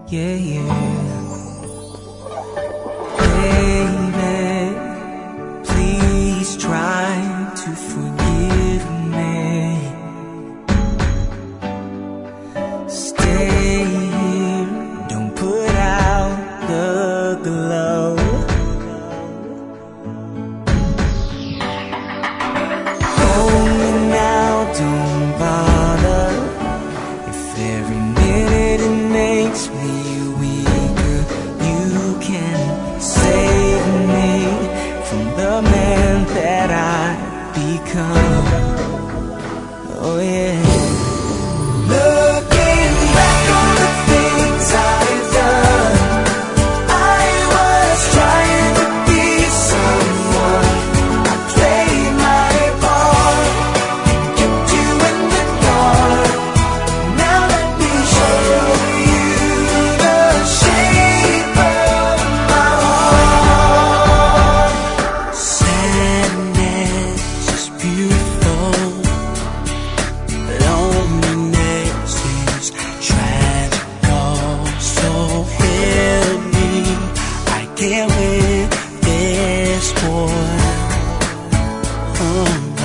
Yeah, yeah. Baby, please try to forgive me. Stay here, don't put out the glow. Hold me now, don't bother. If every minute it makes me weaker, you can save me from the man that I've become. Oh yeah. Looking back on the things I've done, I was trying to be someone. I played my part, kept you in the dark. Now let me show you the shape of my heart. Sadness is beautiful, loneliness is tragic. So help me, I can't with this boy.